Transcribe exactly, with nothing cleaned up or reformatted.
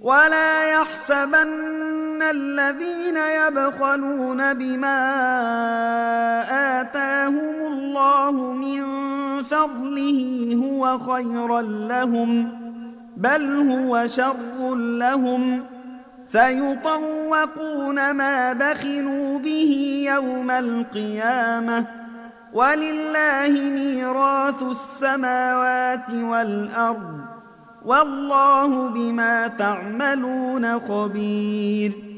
ولا يحسبن الذين يبخلون بما آتاهم الله من فضله هو خيرا لهم، بل هو شر لهم، سيطوقون ما بخلوا به يوم القيامة، ولله ميراث السماوات والأرض، والله بما تعملون خبير.